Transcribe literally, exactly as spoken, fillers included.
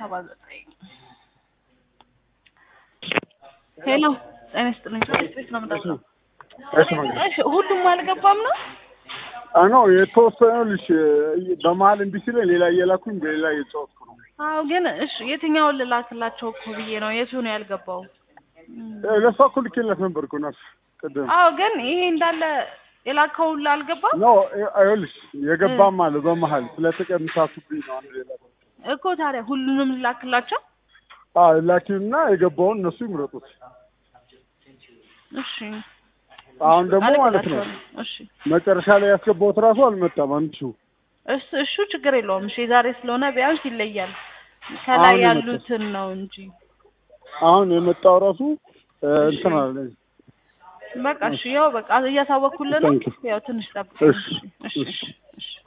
ሰባ ዘጠኝ ሄሎ እኔ ስጥልኝ ስጥልኝ ነው የምደውለው እሺ ሁሉም አልገባም ነው አኖ የተወሰነው ልሽ በመሃል እንቢ ሲል ሌላ እየላኩኝ በሌላ እየጫወትኩ ነው አው ግን እሺ የትኛውን ልላክላቸው እኮ ብዬ ነው የቱ ነው ያልገባው ለሷ እኮ ልኬላት ነበርኩ ነፍ ቀደም አው ግን ይሄ እንዳለ የላከው አልገባም ኖ አይልሽ የገባም አለ በመሃል ስለተቀምጣሱብኝ ነው አንድ ሌላ እኮ ታዲያ ሁሉንም ልላክላቸው አዎ ላኪውና የገባውን እነሱ ይምረጡት እሺ አሁን ደግሞ ማለት ነው እሺ መጨረሻ ላይ ያስገባው ራሱ አልመጣም አንቺ እሱ እሱ ችግር የለውም እሺ ዛሬ ስለሆነ ቢያንስ ይለያል ከላይ ያሉትን ነው እንጂ አሁን የመጣው ራሱ እንትን አለ በቃ እሺ ያው በቃ እያሳወኩልን ነው ያው ትንሽ ጠብቅ እሺ እሺ እሺ